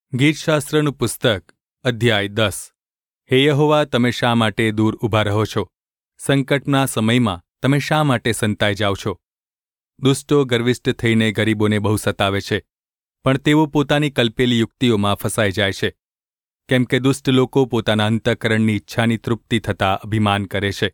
ગીતશાસ્ત્રનું પુસ્તક અધ્યાય 10 હે યહોવા, તમે શા માટે દૂર ઊભા રહો છો? સંકટના સમયમાં તમે શા માટે સંતાઈ જાઓ છો? દુષ્ટો ગર્વિષ્ઠ થઈને ગરીબોને બહુ સતાવે છે, પણ તેઓ પોતાની કલ્પેલી યુક્તિઓમાં ફસાઈ જાય છે. કેમ કે દુષ્ટ લોકો પોતાના અંતઃકરણની ઈચ્છાની તૃપ્તિ થતાં અભિમાન કરે છે.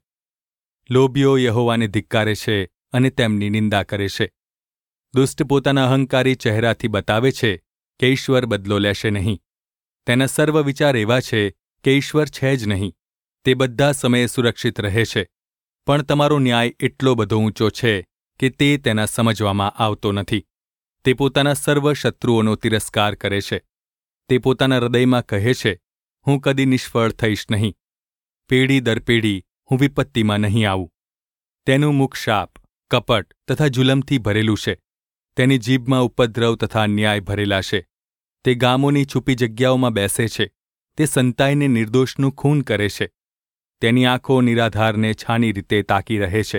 લોભીઓ યહોવાને ધિક્કારે છે અને તેમની નિંદા કરે છે. દુષ્ટ પોતાના અહંકારી ચહેરાથી બતાવે છે કે ઈશ્વર બદલો લેશે નહીં. તેના સર્વ વિચાર એવા છે કે ઈશ્વર છે જ નહીં. તે બધા સમયે સુરક્ષિત રહે છે, પણ તમારો ન્યાય એટલો બધો ઊંચો છે કે તે તેના સમજવામાં આવતો નથી. તે પોતાના સર્વ શત્રુઓનો તિરસ્કાર કરે છે. તે પોતાના હૃદયમાં કહે છે, હું કદી નિષ્ફળ થઈશ નહીં. પેઢી દર પેઢી હું વિપત્તિમાં નહીં આવું. તેનું મુખ શાપ, કપટ તથા જુલમથી ભરેલું છે. તેની જીભમાં ઉપદ્રવ તથા અન્યાય ભરેલા છે. તે ગામોની છુપી જગ્યાઓમાં બેસે છે. તે સંતાઈને નિર્દોષનું ખૂન કરે છે. તેની આંખો નિરાધારને છાની રીતે તાકી રહે છે.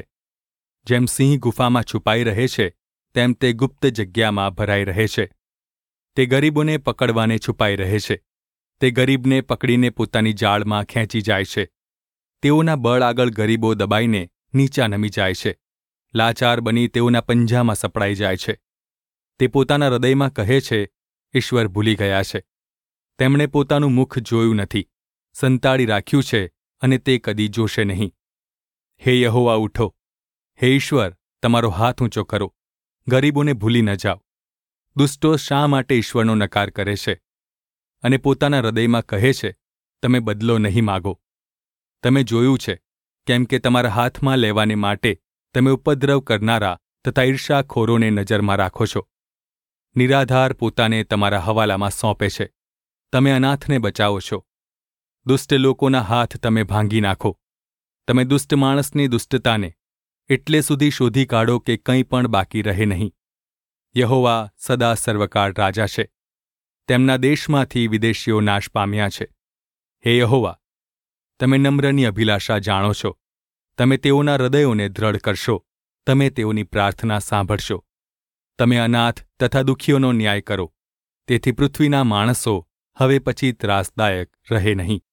જેમ સિંહ ગુફામાં છુપાઈ રહે છે, તેમ તે ગુપ્ત જગ્યામાં ભરાઈ રહે છે. તે ગરીબોને પકડવાને છુપાઈ રહે છે. તે ગરીબને પકડીને પોતાની જાળમાં ખેંચી જાય છે. તેઓના બળ આગળ ગરીબો દબાઈને નીચા નમી જાય છે. લાચાર બની તેઓના પંજામાં સપડાઈ જાય છે. તે પોતાના હૃદયમાં કહે છે, ઈશ્વર ભૂલી ગયા છે. તેમણે પોતાનું મુખ જોયું નથી, સંતાડી રાખ્યું છે અને તે કદી જોશે નહીં. હે યહોવા, ઉઠો. હે ઈશ્વર, તમારો હાથ ઊંચો કરો. ગરીબોને ભૂલી ન જાઓ. દુષ્ટો શા માટે ઈશ્વરનો નકાર કરે છે અને પોતાના હૃદયમાં કહે છે, તમે બદલો નહીં માગો. તમે જોયું છે, કેમ કે તમારા હાથમાં લેવાને માટે તમે ઉપદ્રવ કરનારા તથા ઈર્ષાખોરોને નજરમાં રાખો છો. નિરાધાર પોતાને તમારા હવાલામાં સોંપે છે. તમે અનાથને બચાવો છો. દુષ્ટ લોકોના હાથ તમે ભાંગી નાખો. તમે દુષ્ટ માણસની દુષ્ટતાને એટલે સુધી શોધી કાઢો કે કંઈ પણ બાકી રહે નહીં. યહોવા સદા સર્વકાળ રાજા છે. તેમના દેશમાંથી વિદેશીઓ નાશ પામ્યા છે. હે યહોવા, તમે નમ્રની અભિલાષા જાણો છો. તમે તેઓના હૃદયોને દ્રઢ કરશો. તમે તેઓની પ્રાર્થના સાંભળશો. તમે અનાથ તથા દુઃખીઓનો ન્યાય કરો. તેથી પૃથ્વીના માણસો હવે પછી ત્રાસદાયક રહે નહીં.